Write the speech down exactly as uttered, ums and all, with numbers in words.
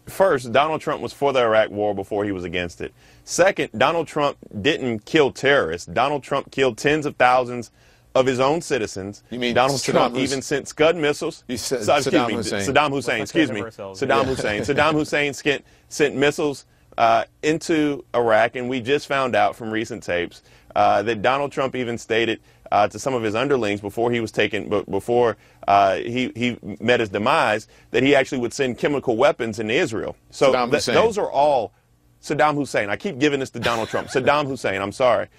first, Donald Trump was for the Iraq War before he was against it. Second, Donald Trump didn't kill terrorists. Donald Trump killed tens of thousands of his own citizens. You mean Donald Saddam Trump Hus- even sent Scud missiles. You said So- excuse Saddam me, Hussein. Saddam Hussein. Let's Excuse not me. get ahead of ourselves. Saddam Yeah. Hussein. Saddam Hussein sent, sent missiles uh, into Iraq, and we just found out from recent tapes uh, that Donald Trump even stated uh, to some of his underlings before he was taken, but before uh, he he met his demise, that he actually would send chemical weapons into Israel. So Saddam th- Hussein. those are all Saddam Hussein. I keep giving this to Donald Trump. Saddam Hussein. I'm sorry.